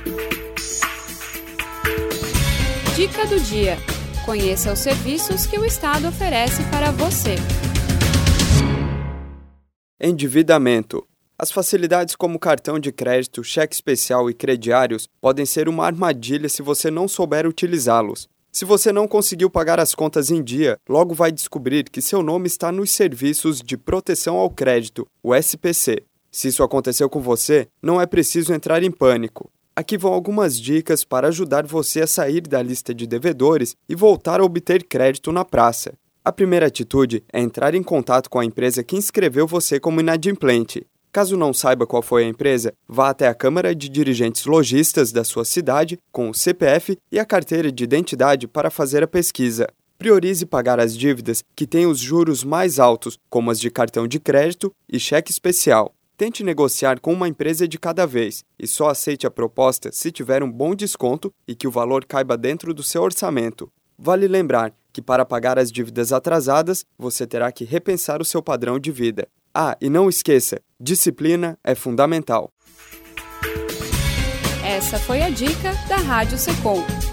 Dica do dia. Conheça os serviços que o Estado oferece para você. Endividamento. As facilidades como cartão de crédito, cheque especial e crediários podem ser uma armadilha se você não souber utilizá-los. Se você não conseguiu pagar as contas em dia, logo vai descobrir que seu nome está nos Serviços de Proteção ao Crédito, o SPC. Se isso aconteceu com você, não é preciso entrar em pânico. Aqui vão algumas dicas para ajudar você a sair da lista de devedores e voltar a obter crédito na praça. A primeira atitude é entrar em contato com a empresa que inscreveu você como inadimplente. Caso não saiba qual foi a empresa, vá até a Câmara de Dirigentes Lojistas da sua cidade com o CPF e a carteira de identidade para fazer a pesquisa. Priorize pagar as dívidas que têm os juros mais altos, como as de cartão de crédito e cheque especial. Tente negociar com uma empresa de cada vez e só aceite a proposta se tiver um bom desconto e que o valor caiba dentro do seu orçamento. Vale lembrar que para pagar as dívidas atrasadas, você terá que repensar o seu padrão de vida. Ah, e não esqueça, disciplina é fundamental. Essa foi a dica da Rádio Secom.